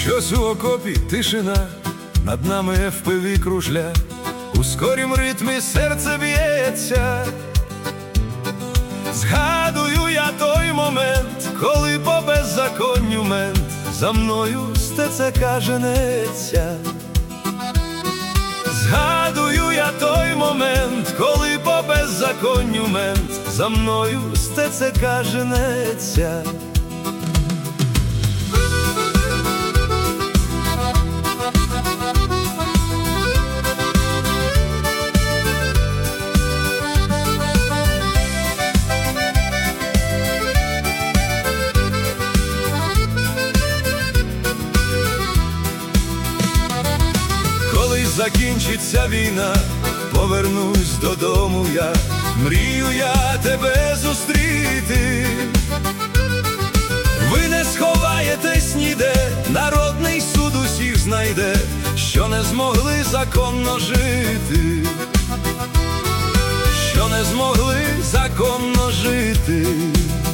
Щось у окопі тишина, над нами FPV кружля, у скорім ритмі серце б'ється. Згадую я той момент, коли по беззаконню мент за мною з ТЦК женеться. Згадую я той момент, коли по беззаконню мент за мною з ТЦК женеться. Коли закінчиться війна, повернусь додому я, мрію я тебе зустріти. Ви не сховаєтесь ніде, народний суд усіх знайде, що не змогли законно жити, що не змогли законно жити.